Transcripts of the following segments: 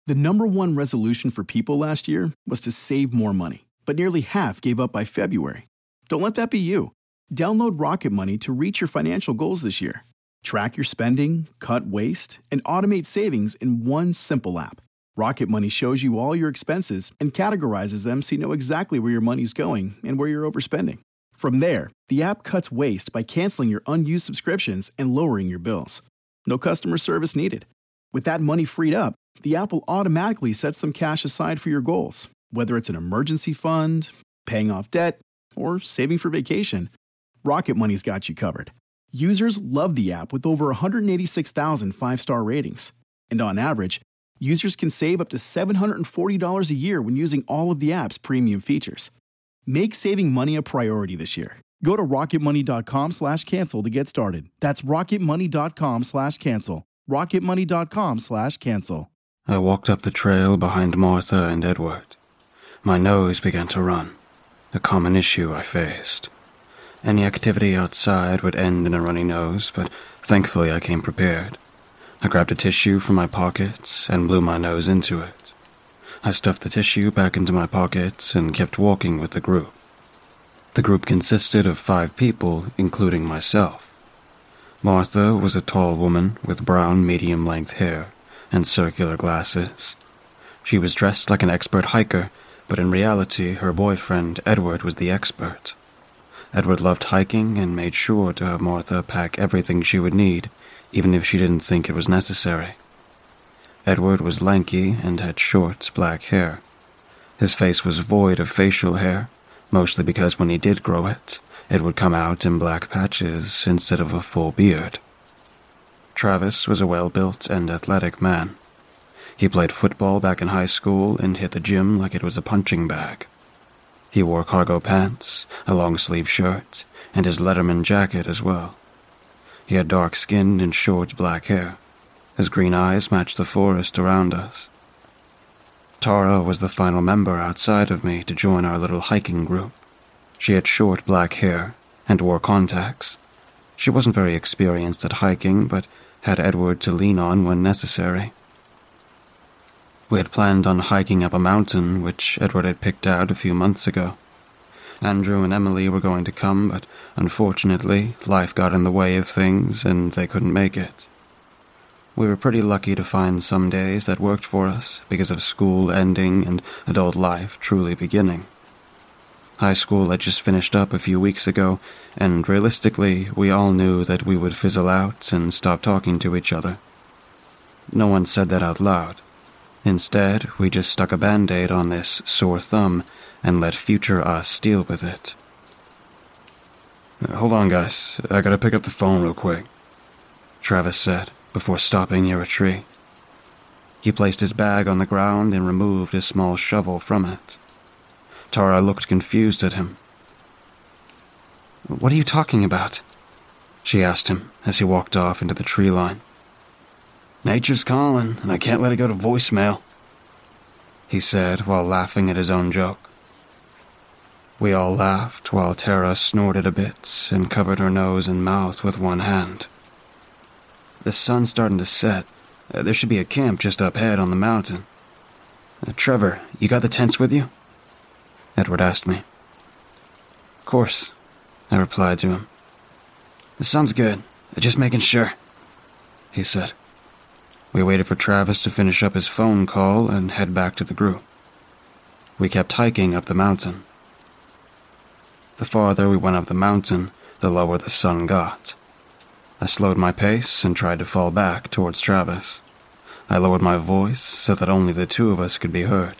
The number one resolution for people last year was to save more money, but nearly half gave up by February. Don't let that be you. Download Rocket Money to reach your financial goals this year. Track your spending, cut waste, and automate savings in one simple app. Rocket Money shows you all your expenses and categorizes them so you know exactly where your money's going and where you're overspending. From there, the app cuts waste by canceling your unused subscriptions and lowering your bills. No customer service needed. With that money freed up, the app will automatically set some cash aside for your goals, whether it's an emergency fund, paying off debt, or saving for vacation. Rocket Money's got you covered. Users love the app with over 186,000 five-star ratings. And on average, users can save up to $740 a year when using all of the app's premium features. Make saving money a priority this year. Go to rocketmoney.com/cancel to get started. That's rocketmoney.com/cancel. rocketmoney.com/cancel. I walked up the trail behind Martha and Edward. My nose began to run, a common issue I faced. Any activity outside would end in a runny nose, but thankfully I came prepared. I grabbed a tissue from my pocket and blew my nose into it. I stuffed the tissue back into my pocket and kept walking with the group. The group consisted of 5 people, including myself. Martha was a tall woman with brown medium-length hair and circular glasses. She was dressed like an expert hiker, but in reality her boyfriend, Edward, was the expert. Edward loved hiking and made sure to have Martha pack everything she would need, even if she didn't think it was necessary. Edward was lanky and had short, black hair. His face was void of facial hair, mostly because when he did grow it, it would come out in black patches instead of a full beard. Travis was a well-built and athletic man. He played football back in high school and hit the gym like it was a punching bag. He wore cargo pants, a long-sleeve shirt, and his Letterman jacket as well. He had dark skin and short black hair. His green eyes matched the forest around us. Tara was the final member outside of me to join our little hiking group. She had short black hair and wore contacts. She wasn't very experienced at hiking, but had Edward to lean on when necessary. We had planned on hiking up a mountain, which Edward had picked out a few months ago. Andrew and Emily were going to come, but unfortunately, life got in the way of things and they couldn't make it. We were pretty lucky to find some days that worked for us because of school ending and adult life truly beginning. High school had just finished up a few weeks ago, and realistically, we all knew that we would fizzle out and stop talking to each other. No one said that out loud. Instead, we just stuck a Band-Aid on this sore thumb and let future us deal with it. "Hold on, guys. I gotta pick up the phone real quick," Travis said before stopping near a tree. He placed his bag on the ground and removed a small shovel from it. Tara looked confused at him. "What are you talking about?" she asked him as he walked off into the tree line. "Nature's calling, and I can't let it go to voicemail," he said while laughing at his own joke. We all laughed while Tara snorted a bit and covered her nose and mouth with one hand. "The sun's starting to set. There should be a camp just up ahead on the mountain. Trevor, you got the tents with you?" Edward asked me. "Of course," I replied to him. "Sounds good. Just making sure," he said. We waited for Travis to finish up his phone call and head back to the group. We kept hiking up the mountain. The farther we went up the mountain, the lower the sun got. I slowed my pace and tried to fall back towards Travis. I lowered my voice so that only the two of us could be heard.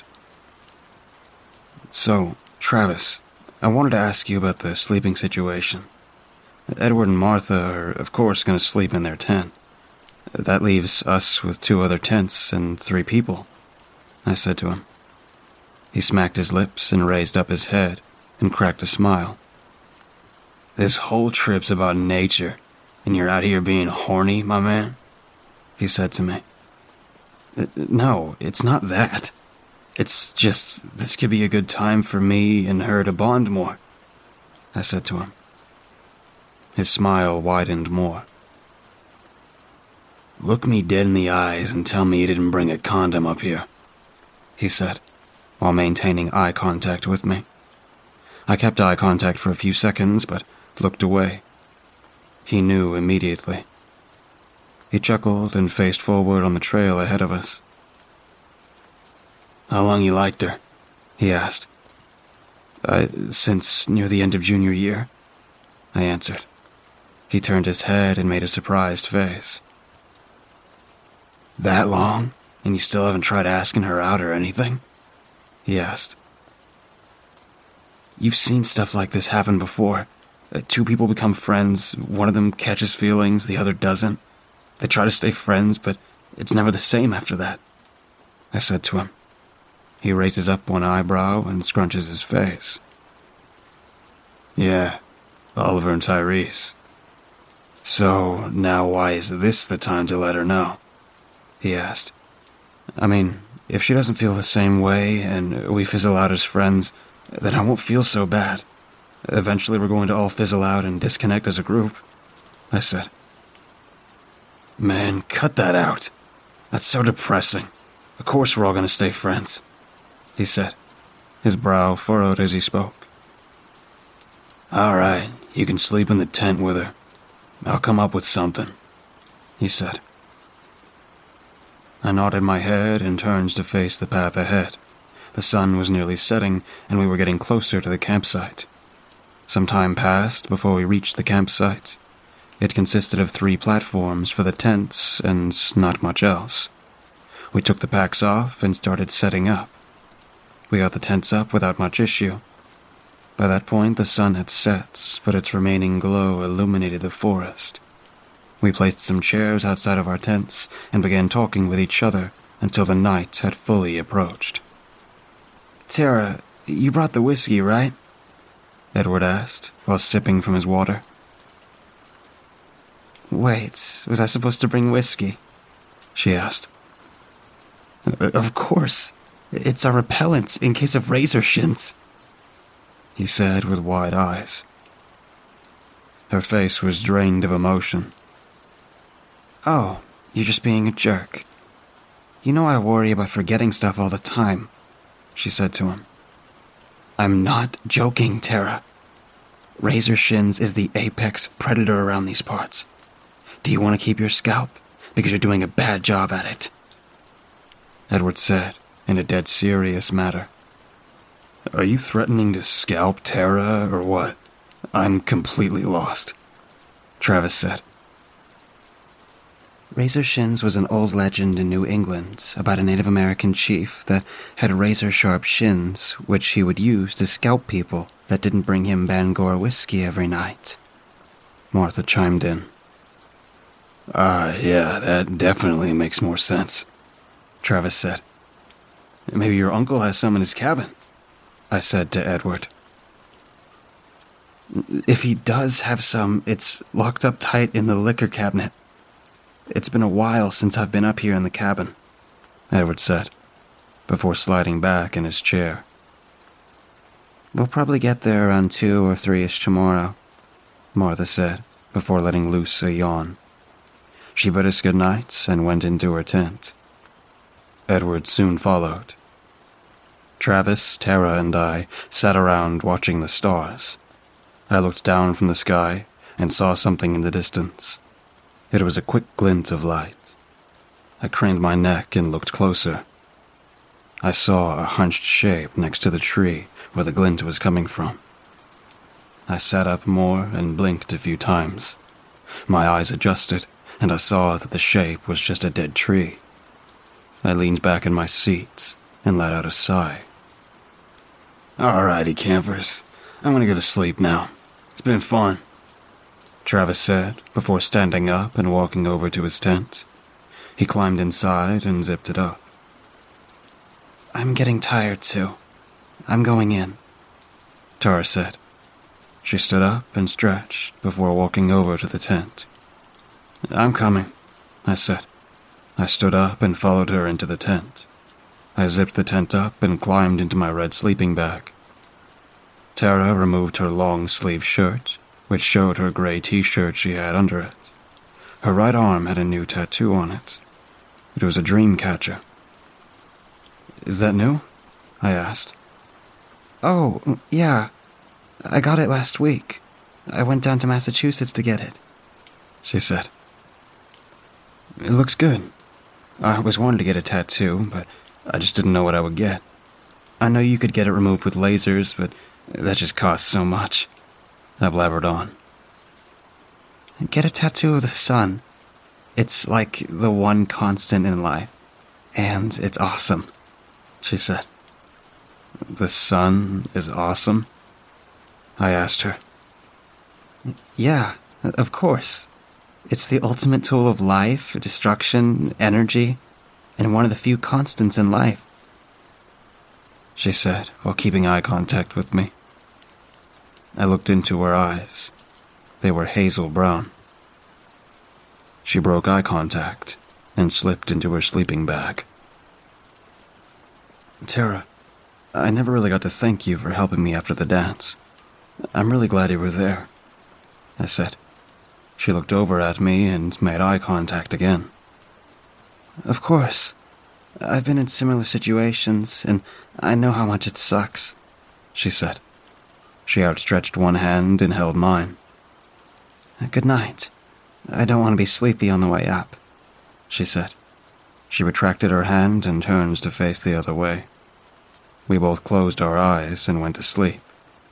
"So, Travis, I wanted to ask you about the sleeping situation. Edward and Martha are, of course, going to sleep in their tent. That leaves us with 2 other tents and 3 people," I said to him. He smacked his lips and raised up his head and cracked a smile. "This whole trip's about nature, and you're out here being horny, my man?" he said to me. "No, it's not that. It's just this could be a good time for me and her to bond more," I said to him. His smile widened more. "Look me dead in the eyes and tell me you didn't bring a condom up here," he said, while maintaining eye contact with me. I kept eye contact for a few seconds, but looked away. He knew immediately. He chuckled and faced forward on the trail ahead of us. "How long you liked her?" he asked. Since near the end of junior year," I answered. He turned his head and made a surprised face. "That long? And you still haven't tried asking her out or anything?" he asked. "You've seen stuff like this happen before. Two people become friends, one of them catches feelings, the other doesn't. They try to stay friends, but it's never the same after that," I said to him. He raises up one eyebrow and scrunches his face. "Yeah, Oliver and Tyrese. So, now why is this the time to let her know?" he asked. "I mean, if she doesn't feel the same way and we fizzle out as friends, then I won't feel so bad. Eventually we're going to all fizzle out and disconnect as a group," I said. "Man, cut that out. That's so depressing. Of course we're all going to stay friends," he said, his brow furrowed as he spoke. "All right, you can sleep in the tent with her. I'll come up with something," he said. I nodded my head and turned to face the path ahead. The sun was nearly setting, and we were getting closer to the campsite. Some time passed before we reached the campsite. It consisted of 3 platforms for the tents and not much else. We took the packs off and started setting up. We got the tents up without much issue. By that point, the sun had set, but its remaining glow illuminated the forest. We placed some chairs outside of our tents and began talking with each other until the night had fully approached. "Tara, you brought the whiskey, right?" Edward asked, while sipping from his water. "Wait, was I supposed to bring whiskey?" she asked. "Of course. It's our repellent in case of razor shins," he said with wide eyes. Her face was drained of emotion. "Oh, you're just being a jerk. You know I worry about forgetting stuff all the time," she said to him. "I'm not joking, Tara. Razor Shins is the apex predator around these parts. Do you want to keep your scalp? Because you're doing a bad job at it," Edward said in a dead serious matter. "Are you threatening to scalp Tara or what? I'm completely lost," Travis said. Razor Shins was an old legend in New England about a Native American chief that had razor-sharp shins, which he would use to scalp people that didn't bring him Bangor whiskey every night. Martha chimed in. Yeah, that definitely makes more sense," Travis said. "Maybe your uncle has some in his cabin," I said to Edward. "If he does have some, it's locked up tight in the liquor cabinet. It's been a while since I've been up here in the cabin," Edward said, before sliding back in his chair. "We'll probably get there around 2 or 3-ish tomorrow," Martha said, before letting loose a yawn. She bid us good night and went into her tent. Edward soon followed. Travis, Tara, and I sat around watching the stars. I looked down from the sky and saw something in the distance. It was a quick glint of light. I craned my neck and looked closer. I saw a hunched shape next to the tree where the glint was coming from. I sat up more and blinked a few times. My eyes adjusted, and I saw that the shape was just a dead tree. I leaned back in my seat and let out a sigh. "Alrighty, campers. I'm gonna go to sleep now. It's been fun," Travis said before standing up and walking over to his tent. He climbed inside and zipped it up. "I'm getting tired too. I'm going in," Tara said. She stood up and stretched before walking over to the tent. "I'm coming," I said. I stood up and followed her into the tent. I zipped the tent up and climbed into my red sleeping bag. Tara removed her long-sleeve shirt, which showed her gray t-shirt she had under it. Her right arm had a new tattoo on it. It was a dream catcher. "Is that new?" I asked. "Oh, yeah. I got it last week. I went down to Massachusetts to get it," she said. "It looks good. I always wanted to get a tattoo, but I just didn't know what I would get. I know you could get it removed with lasers, but that just costs so much," I blabbered on. "Get a tattoo of the sun. It's like the one constant in life, and it's awesome," she said. "The sun is awesome?" I asked her. "Yeah, of course. It's the ultimate tool of life, destruction, energy, and one of the few constants in life," she said while keeping eye contact with me. I looked into her eyes. They were hazel brown. She broke eye contact and slipped into her sleeping bag. "Tara, I never really got to thank you for helping me after the dance. I'm really glad you were there," I said. She looked over at me and made eye contact again. "Of course. I've been in similar situations, and I know how much it sucks," she said. She outstretched one hand and held mine. "Good night. I don't want to be sleepy on the way up," she said. She retracted her hand and turned to face the other way. We both closed our eyes and went to sleep.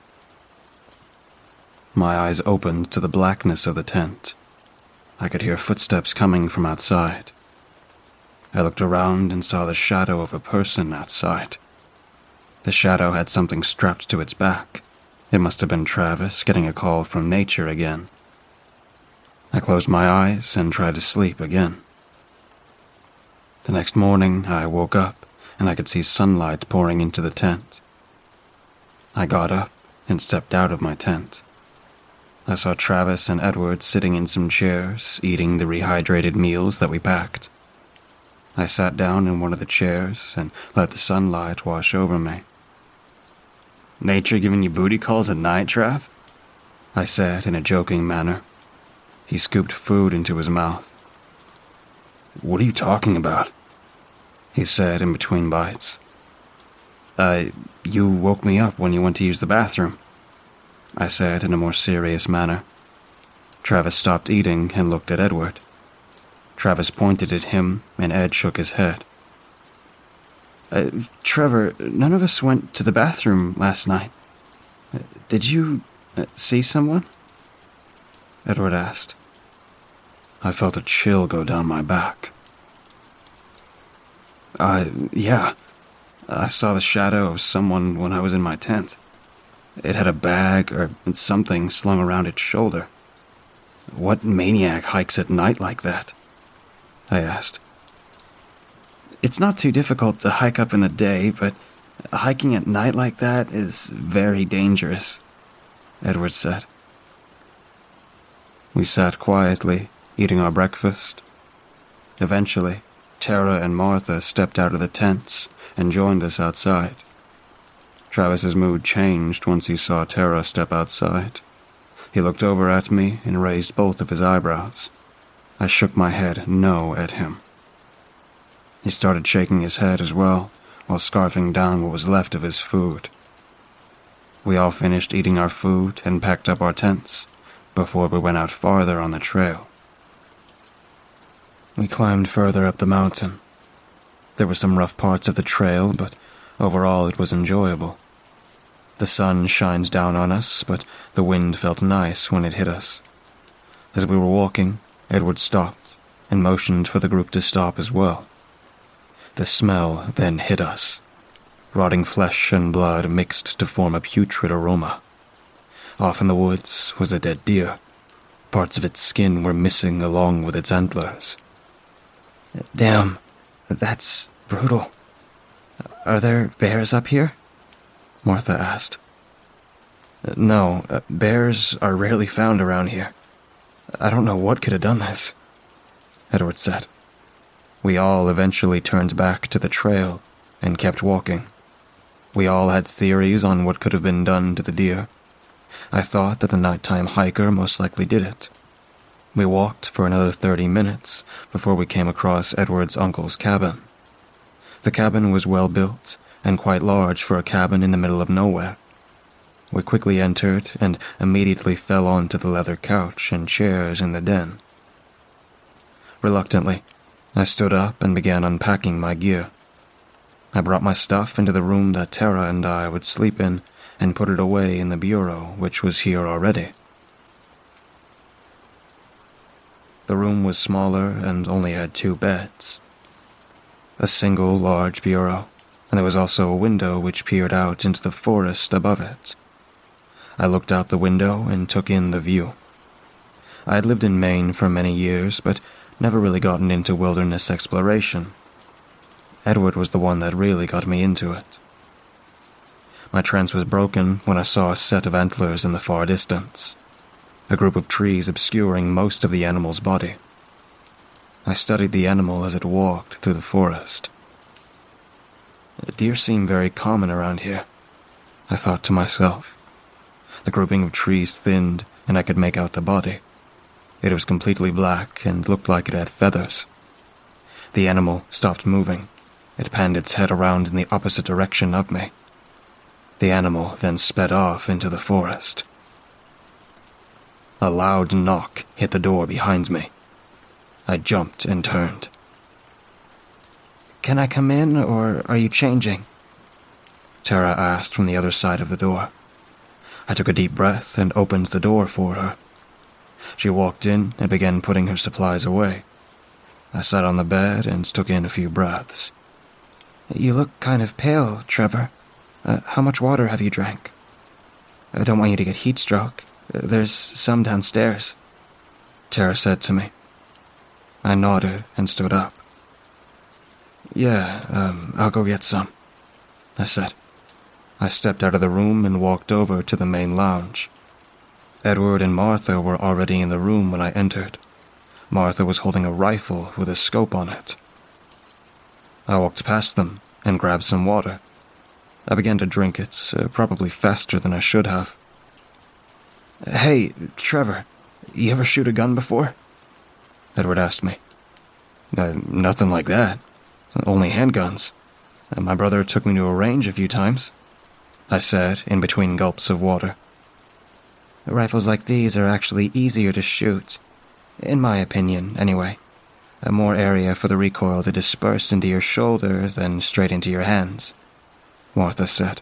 My eyes opened to the blackness of the tent. I could hear footsteps coming from outside. I looked around and saw the shadow of a person outside. The shadow had something strapped to its back. It must have been Travis getting a call from nature again. I closed my eyes and tried to sleep again. The next morning, I woke up and I could see sunlight pouring into the tent. I got up and stepped out of my tent. I saw Travis and Edward sitting in some chairs, eating the rehydrated meals that we packed. I sat down in one of the chairs and let the sunlight wash over me. "Nature giving you booty calls at night, Trav?" I said in a joking manner. He scooped food into his mouth. "What are you talking about?" he said in between bites. You woke me up when you went to use the bathroom," I said in a more serious manner. Travis stopped eating and looked at Edward. Travis pointed at him, and Ed shook his head. Trevor, none of us went to the bathroom last night. Did you see someone?" Edward asked. I felt a chill go down my back. Yeah. I saw the shadow of someone when I was in my tent. It had a bag or something slung around its shoulder. What maniac hikes at night like that?" I asked. "It's not too difficult to hike up in the day, but hiking at night like that is very dangerous," Edward said. We sat quietly, eating our breakfast. Eventually, Tara and Martha stepped out of the tents and joined us outside. Travis's mood changed once he saw Tara step outside. He looked over at me and raised both of his eyebrows. I shook my head no at him. He started shaking his head as well, while scarfing down what was left of his food. We all finished eating our food and packed up our tents before we went out farther on the trail. We climbed further up the mountain. There were some rough parts of the trail, but overall it was enjoyable. The sun shines down on us, but the wind felt nice when it hit us. As we were walking, Edward stopped and motioned for the group to stop as well. The smell then hit us. Rotting flesh and blood mixed to form a putrid aroma. Off in the woods was a dead deer. Parts of its skin were missing along with its antlers. "Damn, that's brutal. Are there bears up here?" Martha asked. "No, bears are rarely found around here. I don't know what could have done this," Edward said. We all eventually turned back to the trail and kept walking. We all had theories on what could have been done to the deer. I thought that the nighttime hiker most likely did it. We walked for another 30 minutes before we came across Edward's uncle's cabin. The cabin was well built and quite large for a cabin in the middle of nowhere. We quickly entered and immediately fell onto the leather couch and chairs in the den. Reluctantly, I stood up and began unpacking my gear. I brought my stuff into the room that Tara and I would sleep in and put it away in the bureau, which was here already. The room was smaller and only had 2 beds. A single large bureau, and there was also a window which peered out into the forest above it. I looked out the window and took in the view. I had lived in Maine for many years, but never really gotten into wilderness exploration. Edward was the one that really got me into it. My trance was broken when I saw a set of antlers in the far distance, a group of trees obscuring most of the animal's body. I studied the animal as it walked through the forest. Deer seem very common around here, I thought to myself. The grouping of trees thinned, and I could make out the body. It was completely black and looked like it had feathers. The animal stopped moving. It panned its head around in the opposite direction of me. The animal then sped off into the forest. A loud knock hit the door behind me. I jumped and turned. "Can I come in, or are you changing?" Tara asked from the other side of the door. I took a deep breath and opened the door for her. She walked in and began putting her supplies away. I sat on the bed and took in a few breaths. "You look kind of pale, Trevor. How much water have you drank? I don't want you to get heat stroke. There's some downstairs," Tara said to me. I nodded and stood up. "Yeah, I'll go get some," I said. I stepped out of the room and walked over to the main lounge. Edward and Martha were already in the room when I entered. Martha was holding a rifle with a scope on it. I walked past them and grabbed some water. I began to drink it, probably faster than I should have. "Hey, Trevor, you ever shoot a gun before?" Edward asked me. Nothing like that. Only handguns. My brother took me to a range a few times," I said in between gulps of water. "Rifles like these are actually easier to shoot. In my opinion, anyway. More area for the recoil to disperse into your shoulder than straight into your hands," Martha said.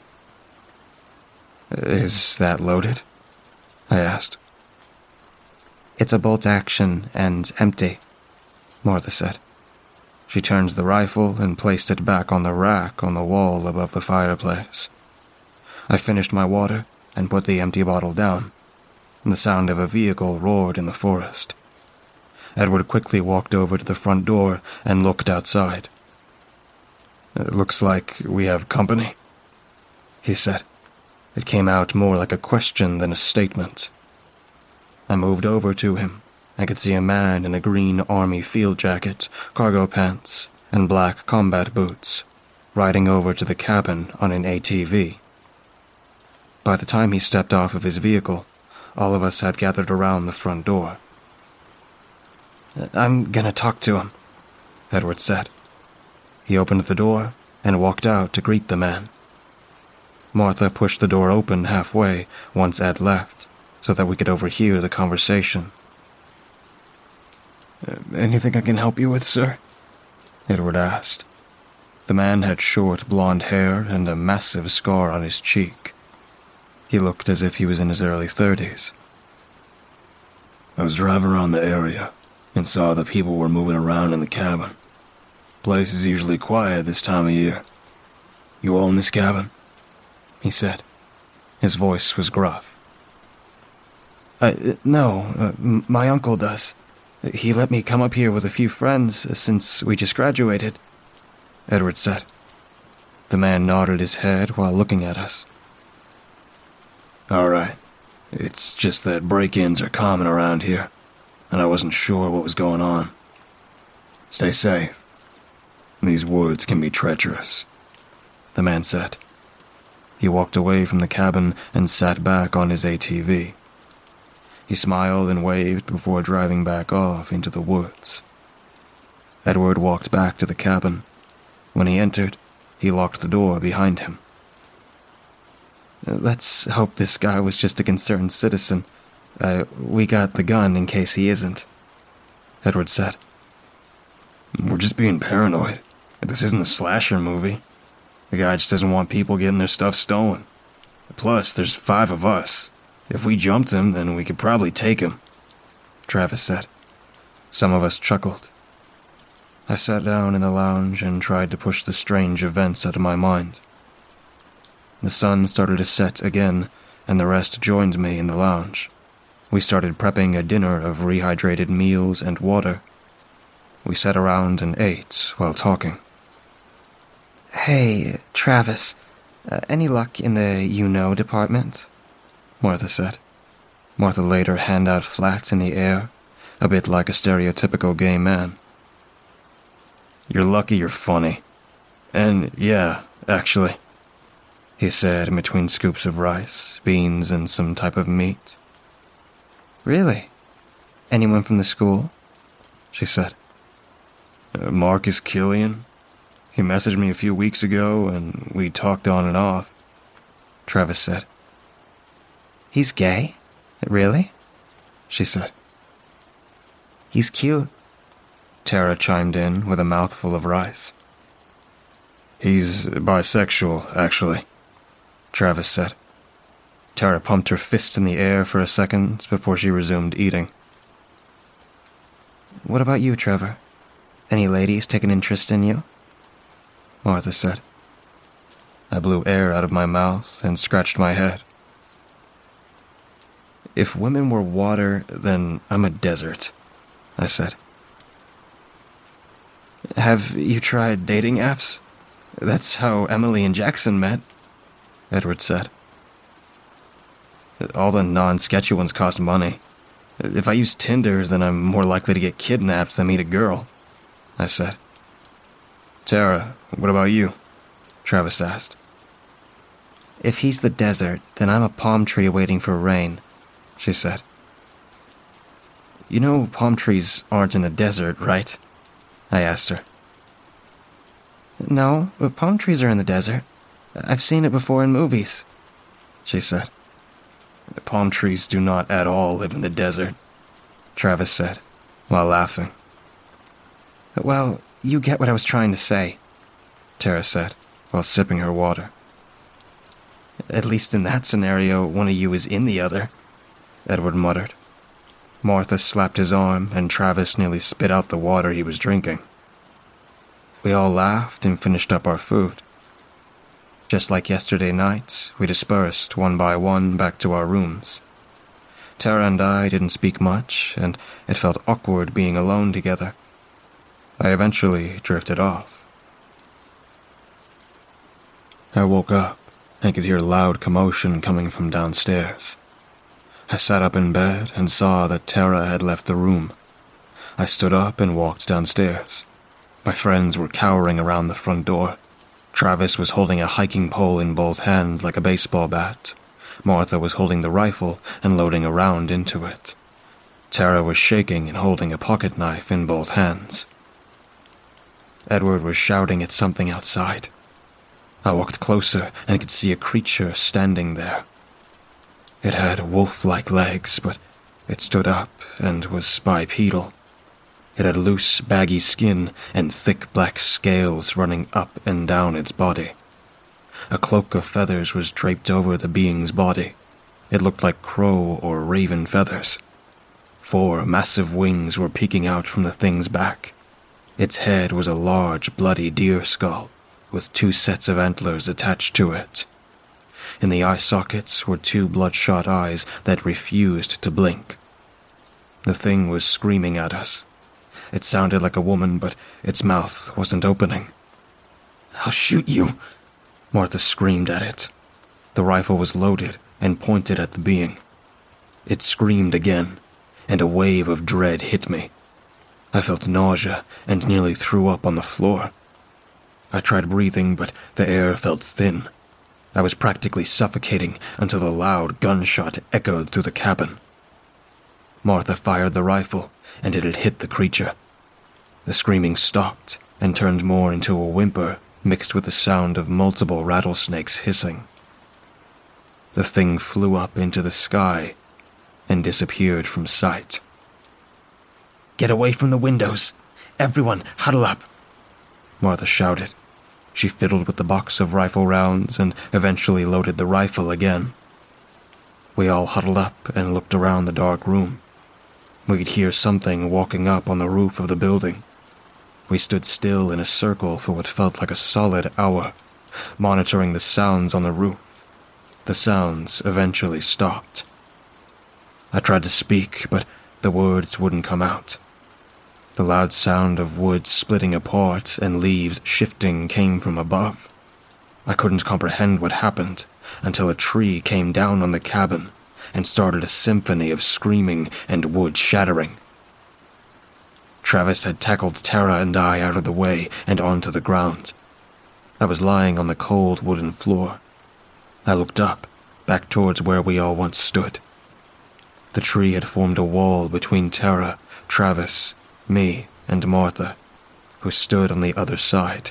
"Is that loaded?" I asked. "It's a bolt action and empty," Martha said. She turned the rifle and placed it back on the rack on the wall above the fireplace. I finished my water and put the empty bottle down. The sound of a vehicle roared in the forest. Edward quickly walked over to the front door and looked outside. "It looks like we have company," he said. It came out more like a question than a statement. I moved over to him. I could see a man in a green army field jacket, cargo pants, and black combat boots, riding over to the cabin on an ATV. By the time he stepped off of his vehicle, all of us had gathered around the front door. "I'm gonna talk to him," Edward said. He opened the door and walked out to greet the man. Martha pushed the door open halfway once Ed left, so that we could overhear the conversation. "Anything I can help you with, sir?" Edward asked. The man had short blonde hair and a massive scar on his cheek. He looked as if he was in his early 30s. "I was driving around the area and saw that people were moving around in the cabin. Place is usually quiet this time of year. You own this cabin?" he said. His voice was gruff. No, my uncle does. He let me come up here with a few friends since we just graduated," Edward said. The man nodded his head while looking at us. "All right. It's just that break-ins are common around here, and I wasn't sure what was going on. Stay safe. These woods can be treacherous," the man said. He walked away from the cabin and sat back on his ATV. He smiled and waved before driving back off into the woods. Edward walked back to the cabin. When he entered, he locked the door behind him. Let's hope this guy was just a concerned citizen. We got the gun in case he isn't, Edward said. We're just being paranoid. This isn't a slasher movie. The guy just doesn't want people getting their stuff stolen. Plus, there's 5 of us. If we jumped him, then we could probably take him, Travis said. Some of us chuckled. I sat down in the lounge and tried to push the strange events out of my mind. The sun started to set again, and the rest joined me in the lounge. We started prepping a dinner of rehydrated meals and water. We sat around and ate while talking. Hey, Travis, any luck in the you-know department? Martha said. Martha laid her hand out flat in the air, a bit like a stereotypical gay man. You're lucky you're funny. And yeah, actually, he said in between scoops of rice, beans, and some type of meat. Really? Anyone from the school? She said. Marcus Killian. He messaged me a few weeks ago, and we talked on and off, Travis said. He's gay? Really? She said. He's cute, Tara chimed in with a mouthful of rice. He's bisexual, actually, Travis said. Tara pumped her fist in the air for a second before she resumed eating. What about you, Trevor? Any ladies take an interest in you? Martha said. I blew air out of my mouth and scratched my head. If women were water, then I'm a desert, I said. Have you tried dating apps? That's how Emily and Jackson met, Edward said. All the non-sketchy ones cost money. If I use Tinder, then I'm more likely to get kidnapped than meet a girl, I said. Tara, what about you? Travis asked. If he's the desert, then I'm a palm tree waiting for rain, she said. You know palm trees aren't in the desert, right? I asked her. No, but palm trees are in the desert. I've seen it before in movies, she said. Palm trees do not at all live in the desert, Travis said, while laughing. Well, you get what I was trying to say, Tara said, while sipping her water. At least in that scenario, one of you is in the other, Edward muttered. Martha slapped his arm, and Travis nearly spit out the water he was drinking. We all laughed and finished up our food. Just like yesterday night, we dispersed one by one back to our rooms. Tara and I didn't speak much, and it felt awkward being alone together. I eventually drifted off. I woke up and could hear loud commotion coming from downstairs. I sat up in bed and saw that Tara had left the room. I stood up and walked downstairs. My friends were cowering around the front door. Travis was holding a hiking pole in both hands like a baseball bat. Martha was holding the rifle and loading a round into it. Tara was shaking and holding a pocket knife in both hands. Edward was shouting at something outside. I walked closer and could see a creature standing there. It had wolf-like legs, but it stood up and was bipedal. It had loose, baggy skin and thick black scales running up and down its body. A cloak of feathers was draped over the being's body. It looked like crow or raven feathers. 4 massive wings were peeking out from the thing's back. Its head was a large, bloody deer skull, with 2 sets of antlers attached to it. In the eye sockets were 2 bloodshot eyes that refused to blink. The thing was screaming at us. It sounded like a woman, but its mouth wasn't opening. "I'll shoot you," Martha screamed at it. The rifle was loaded and pointed at the being. It screamed again, and a wave of dread hit me. I felt nausea and nearly threw up on the floor. I tried breathing, but the air felt thin. I was practically suffocating until the loud gunshot echoed through the cabin. Martha fired the rifle, and it had hit the creature. The screaming stopped and turned more into a whimper mixed with the sound of multiple rattlesnakes hissing. The thing flew up into the sky and disappeared from sight. "Get away from the windows! Everyone, huddle up!" Martha shouted. She fiddled with the box of rifle rounds and eventually loaded the rifle again. We all huddled up and looked around the dark room. We could hear something walking up on the roof of the building. We stood still in a circle for what felt like a solid hour, monitoring the sounds on the roof. The sounds eventually stopped. I tried to speak, but the words wouldn't come out. The loud sound of wood splitting apart and leaves shifting came from above. I couldn't comprehend what happened until a tree came down on the cabin and started a symphony of screaming and wood shattering. Travis had tackled Tara and I out of the way and onto the ground. I was lying on the cold wooden floor. I looked up, back towards where we all once stood. The tree had formed a wall between Tara, Travis, me, and Martha, who stood on the other side.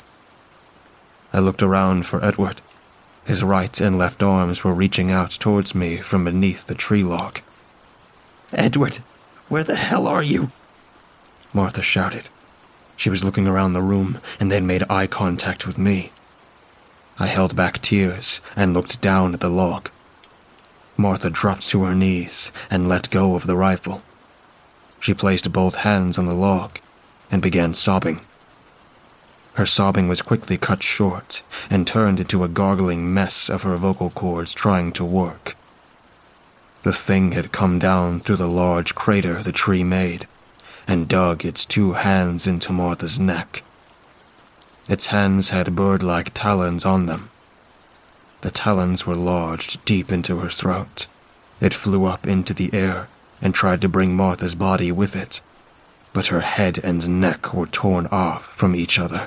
I looked around for Edward. His right and left arms were reaching out towards me from beneath the tree log. "Edward, where the hell are you?" Martha shouted. She was looking around the room and then made eye contact with me. I held back tears and looked down at the log. Martha dropped to her knees and let go of the rifle. She placed both hands on the log and began sobbing. Her sobbing was quickly cut short and turned into a gargling mess of her vocal cords trying to work. The thing had come down through the large crater the tree made and dug its 2 hands into Martha's neck. Its hands had bird-like talons on them. The talons were lodged deep into her throat. It flew up into the air and tried to bring Martha's body with it, but her head and neck were torn off from each other.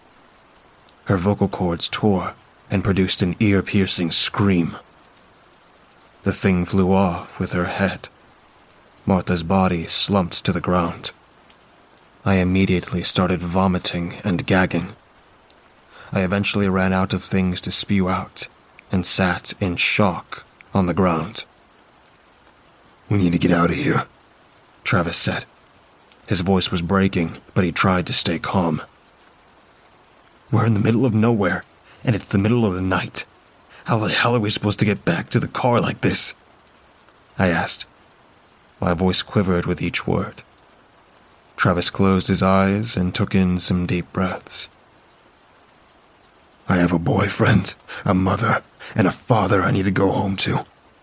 Her vocal cords tore and produced an ear-piercing scream. The thing flew off with her head. Martha's body slumped to the ground. I immediately started vomiting and gagging. I eventually ran out of things to spew out and sat in shock on the ground. "We need to get out of here," Travis said. His voice was breaking, but he tried to stay calm. "We're in the middle of nowhere, and it's the middle of the night. How the hell are we supposed to get back to the car like this?" I asked. My voice quivered with each word. Travis closed his eyes and took in some deep breaths. "I have a boyfriend, a mother, and a father I need to go home to.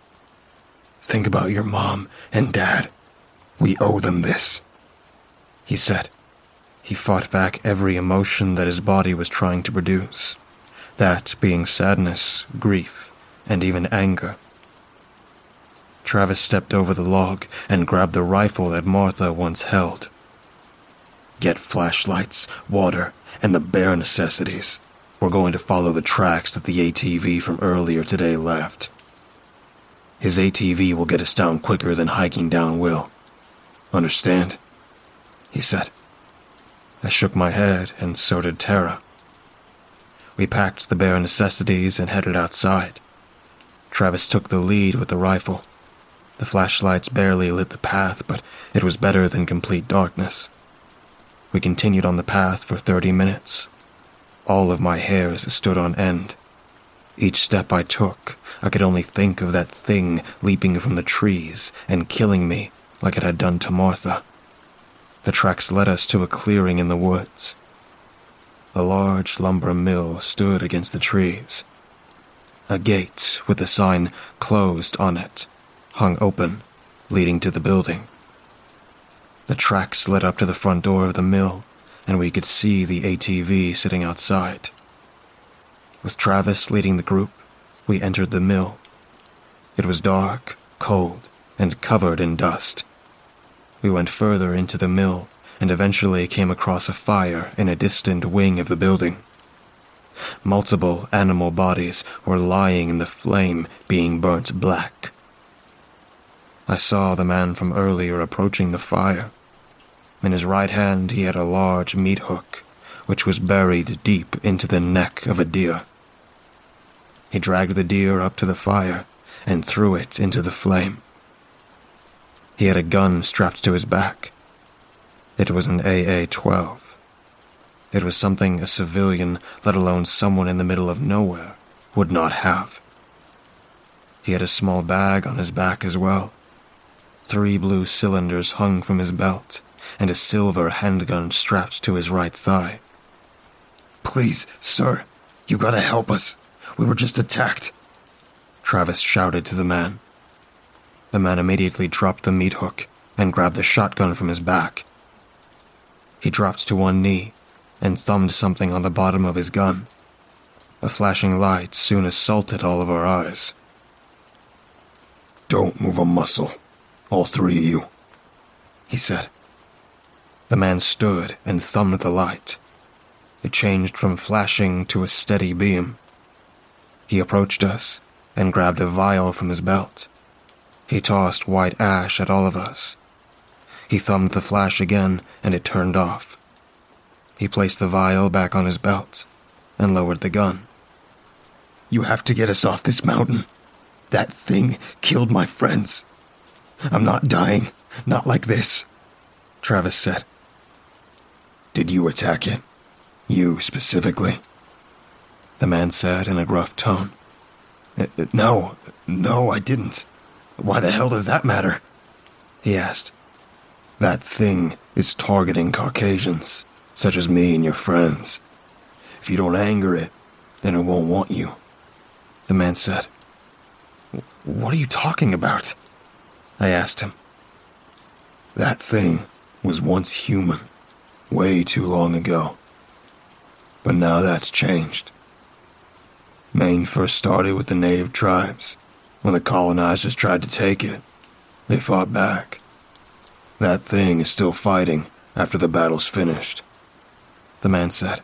Think about your mom and dad. We owe them this," he said. He fought back every emotion that his body was trying to produce, that being sadness, grief, and even anger. Travis stepped over the log and grabbed the rifle that Martha once held. "Get flashlights, water, and the bare necessities. We're going to follow the tracks that the ATV from earlier today left. His ATV will get us down quicker than hiking down will. Understand?" he said. I shook my head, and so did Tara. We packed the bare necessities and headed outside. Travis took the lead with the rifle. The flashlights barely lit the path, but it was better than complete darkness. We continued on the path for 30 minutes. All of my hairs stood on end. Each step I took, I could only think of that thing leaping from the trees and killing me like it had done to Martha. The tracks led us to a clearing in the woods. A large lumber mill stood against the trees. A gate with the sign "Closed" on it hung open, leading to the building. The tracks led up to the front door of the mill, and we could see the ATV sitting outside. With Travis leading the group, we entered the mill. It was dark, cold, and covered in dust. We went further into the mill and eventually came across a fire in a distant wing of the building. Multiple animal bodies were lying in the flame, being burnt black. I saw the man from earlier approaching the fire. In his right hand he had a large meat hook, which was buried deep into the neck of a deer. He dragged the deer up to the fire and threw it into the flame. He had a gun strapped to his back. It was an AA-12. It was something a civilian, let alone someone in the middle of nowhere, would not have. He had a small bag on his back as well. 3 blue cylinders hung from his belt, and a silver handgun strapped to his right thigh. "Please, sir, you gotta help us. We were just attacked," Travis shouted to the man. The man immediately dropped the meat hook and grabbed the shotgun from his back. He dropped to one knee and thumbed something on the bottom of his gun. A flashing light soon assaulted all of our eyes. "Don't move a muscle, all 3 of you," he said. The man stood and thumbed the light. It changed from flashing to a steady beam. He approached us and grabbed a vial from his belt. He tossed white ash at all of us. He thumbed the flash again, and it turned off. He placed the vial back on his belt and lowered the gun. "You have to get us off this mountain. That thing killed my friends. I'm not dying, not like this," Travis said. "Did you attack it? You specifically?" The man said in a gruff tone. No, I didn't. Why the hell does that matter?" he asked. "That thing is targeting Caucasians, such as me and your friends. If you don't anger it, then it won't want you," the man said. "What are you talking about?" I asked him. "That thing was once human, way too long ago. But now that's changed. Maine first started with the native tribes. When the colonizers tried to take it, they fought back. That thing is still fighting after the battle's finished," the man said.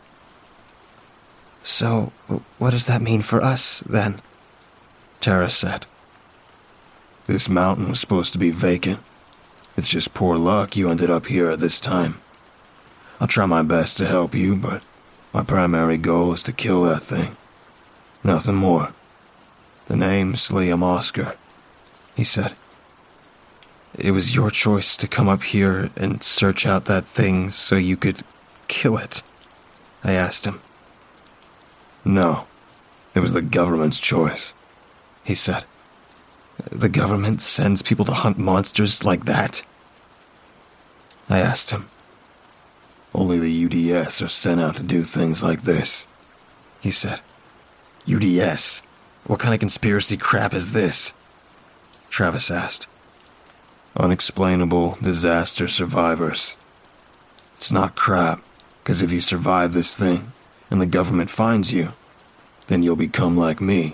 "So, what does that mean for us, then?" Tara said. "This mountain was supposed to be vacant. It's just poor luck you ended up here at this time. I'll try my best to help you, but my primary goal is to kill that thing. Nothing more. The name's Liam Oscar," he said. "It was your choice to come up here and search out that thing so you could kill it?" I asked him. "No, it was the government's choice," he said. "The government sends people to hunt monsters like that?" I asked him. "Only the UDS are sent out to do things like this," he said. "UDS? What kind of conspiracy crap is this?" Travis asked. "Unexplainable disaster survivors. It's not crap, because if you survive this thing, and the government finds you, then you'll become like me,"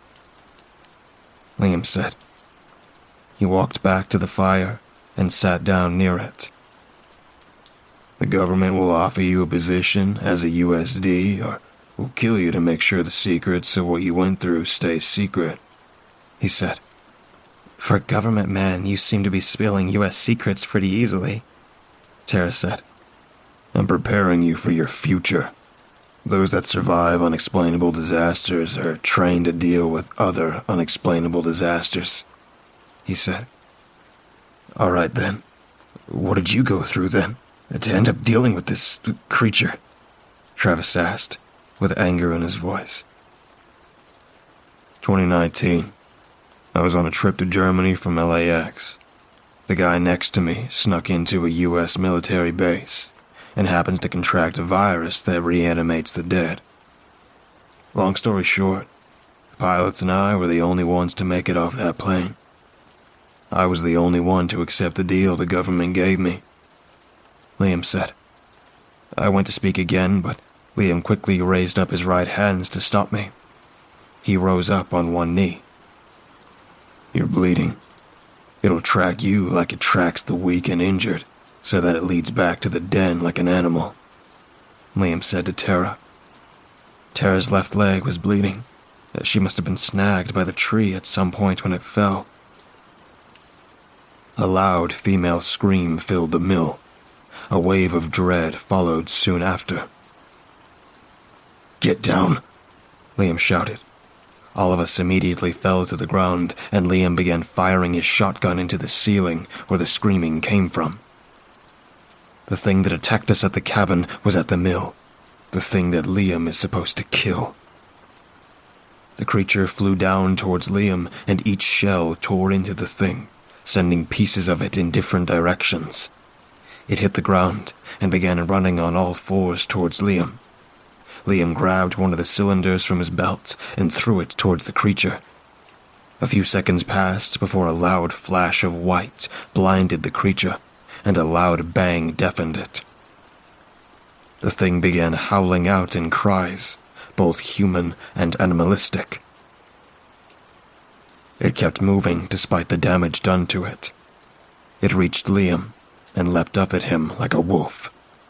Liam said. He walked back to the fire and sat down near it. "The government will offer you a position as a USD, or will kill you to make sure the secrets of what you went through stay secret," he said. "For a government man, you seem to be spilling U.S. secrets pretty easily," Tara said. "I'm preparing you for your future. Those that survive unexplainable disasters are trained to deal with other unexplainable disasters," he said. "All right then. What did you go through then, to end up dealing with this creature?" Travis asked, with anger in his voice. 2019. I was on a trip to Germany from LAX. The guy next to me snuck into a US military base and happens to contract a virus that reanimates the dead. Long story short, the pilots and I were the only ones to make it off that plane. I was the only one to accept the deal the government gave me," Liam said. I went to speak again, but Liam quickly raised up his right hand to stop me. He rose up on one knee. "You're bleeding. It'll track you like it tracks the weak and injured, so that it leads back to the den like an animal," Liam said to Tara. Tara's left leg was bleeding. She must have been snagged by the tree at some point when it fell. A loud female scream filled the mill. A wave of dread followed soon after. "Get down!" Liam shouted. All of us immediately fell to the ground, and Liam began firing his shotgun into the ceiling where the screaming came from. The thing that attacked us at the cabin was at the mill. The thing that Liam is supposed to kill. The creature flew down towards Liam, and each shell tore into the thing, sending pieces of it in different directions. It hit the ground and began running on all fours towards Liam. Liam grabbed one of the cylinders from his belt and threw it towards the creature. A few seconds passed before a loud flash of white blinded the creature, and a loud bang deafened it. The thing began howling out in cries, both human and animalistic. It kept moving despite the damage done to it. It reached Liam and leapt up at him like a wolf.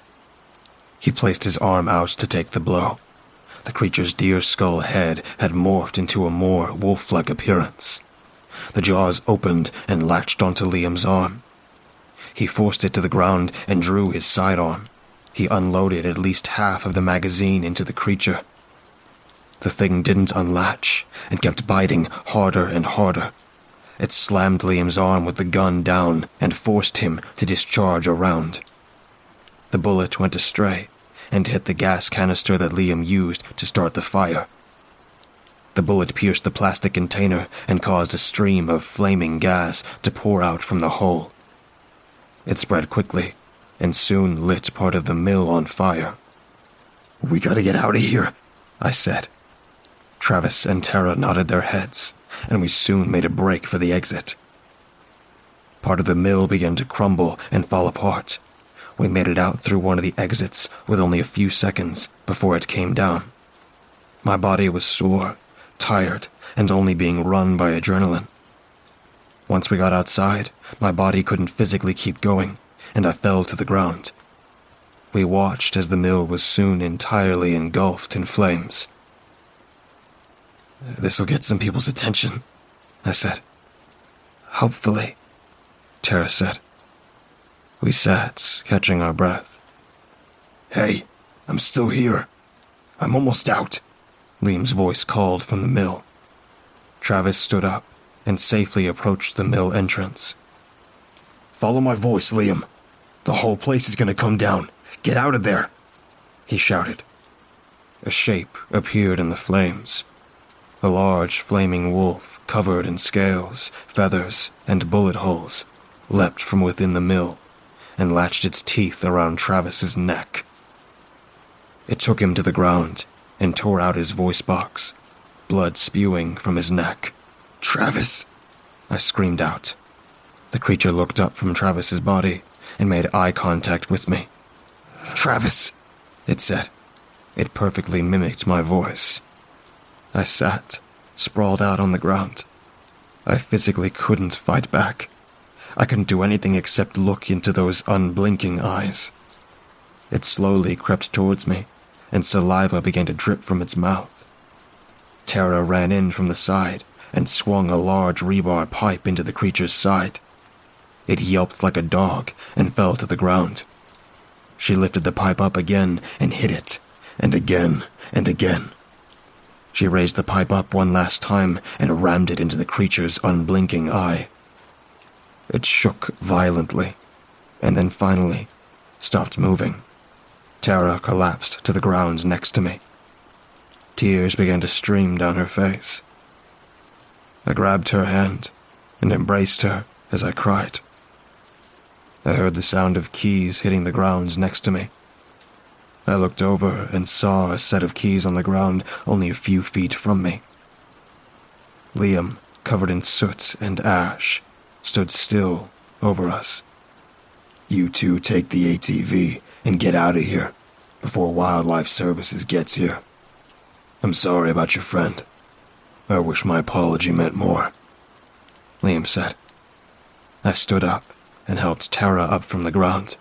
He placed his arm out to take the blow. The creature's deer skull head had morphed into a more wolf-like appearance. The jaws opened and latched onto Liam's arm. He forced it to the ground and drew his sidearm. He unloaded at least half of the magazine into the creature. The thing didn't unlatch and kept biting harder and harder. It slammed Liam's arm with the gun down and forced him to discharge a round. The bullet went astray and hit the gas canister that Liam used to start the fire. The bullet pierced the plastic container and caused a stream of flaming gas to pour out from the hole. It spread quickly and soon lit part of the mill on fire. "We gotta get out of here," I said. Travis and Tara nodded their heads, and we soon made a break for the exit. Part of the mill began to crumble and fall apart. We made it out through one of the exits with only a few seconds before it came down. My body was sore, tired, and only being run by adrenaline. Once we got outside, my body couldn't physically keep going, and I fell to the ground. We watched as the mill was soon entirely engulfed in flames. "This'll get some people's attention," I said. "Hopefully," Tara said. We sat, catching our breath. "Hey, I'm still here. I'm almost out," Liam's voice called from the mill. Travis stood up and safely approached the mill entrance. "Follow my voice, Liam. The whole place is gonna come down. Get out of there," he shouted. A shape appeared in the flames. A large, flaming wolf, covered in scales, feathers, and bullet holes, leapt from within the mill and latched its teeth around Travis's neck. It took him to the ground and tore out his voice box, blood spewing from his neck. "Travis!" I screamed out. The creature looked up from Travis's body and made eye contact with me. "Travis!" it said. It perfectly mimicked my voice. I sat, sprawled out on the ground. I physically couldn't fight back. I couldn't do anything except look into those unblinking eyes. It slowly crept towards me, and saliva began to drip from its mouth. Tara ran in from the side and swung a large rebar pipe into the creature's side. It yelped like a dog and fell to the ground. She lifted the pipe up again and hit it, and again and again. She raised the pipe up one last time and rammed it into the creature's unblinking eye. It shook violently, and then finally stopped moving. Tara collapsed to the ground next to me. Tears began to stream down her face. I grabbed her hand and embraced her as I cried. I heard the sound of keys hitting the ground next to me. I looked over and saw a set of keys on the ground only a few feet from me. Liam, covered in soot and ash, stood still over us. "You two take the ATV and get out of here before Wildlife Services gets here. I'm sorry about your friend. I wish my apology meant more," Liam said. I stood up and helped Tara up from the ground.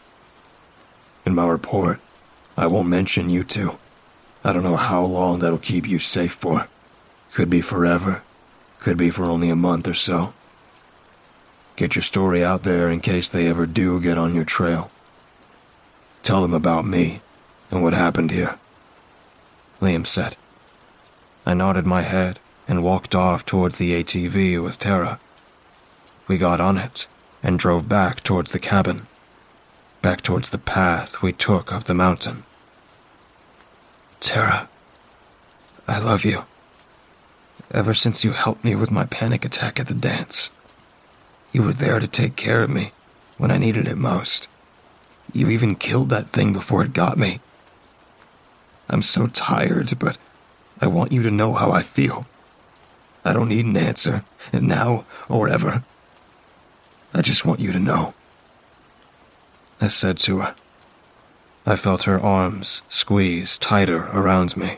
"In my report, I won't mention you two. I don't know how long that'll keep you safe for. Could be forever. Could be for only a month or so. Get your story out there in case they ever do get on your trail. Tell them about me and what happened here," Liam said. I nodded my head and walked off towards the ATV with Tara. We got on it and drove back towards the cabin, back towards the path we took up the mountain. "Tara, I love you. Ever since you helped me with my panic attack at the dance, you were there to take care of me when I needed it most. You even killed that thing before it got me. I'm so tired, but I want you to know how I feel. I don't need an answer, now or ever. I just want you to know," I said to her. I felt her arms squeeze tighter around me.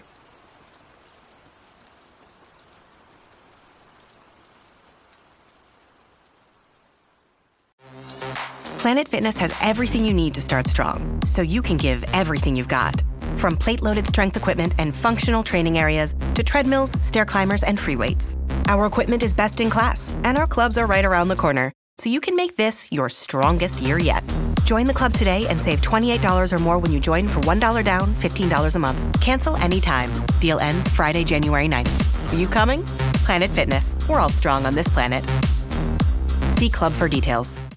Planet Fitness has everything you need to start strong, so you can give everything you've got. From plate-loaded strength equipment and functional training areas to treadmills, stair climbers, and free weights. Our equipment is best in class, and our clubs are right around the corner, so you can make this your strongest year yet. Join the club today and save $28 or more when you join for $1 down, $15 a month. Cancel anytime. Deal ends Friday, January 9th. Are you coming? Planet Fitness. We're all strong on this planet. See club for details.